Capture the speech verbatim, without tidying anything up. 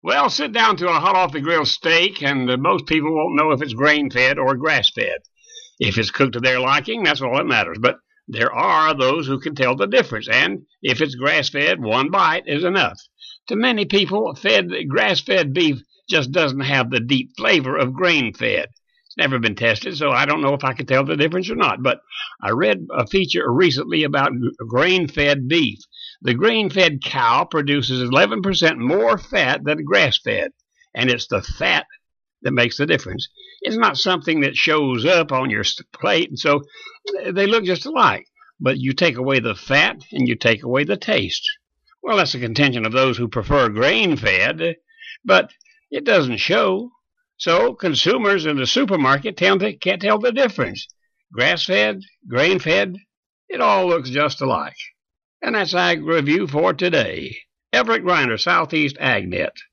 Well, sit down to a hot off the grill steak, and uh, most people won't know if it's grain fed or grass fed. If it's cooked to their liking, that's all that matters. But there are those who can tell the difference, and if it's grass fed, one bite is enough. To many people, fed grass fed beef just doesn't have the deep flavor of grain fed. It's never been tested, so I don't know if I can tell the difference or not. But I read a feature recently about grain fed beef. The grain fed cow produces eleven percent more fat than grass fed, and it's the fat that makes the difference. It's not something that shows up on your plate, and so they look just alike. But you take away the fat, and you take away the taste. Well, that's the contention of those who prefer grain-fed, but it doesn't show. So consumers in the supermarket tell they can't tell the difference. Grass-fed, grain-fed, it all looks just alike. And that's Ag Review for today. Everett Griner, Southeast AgNet.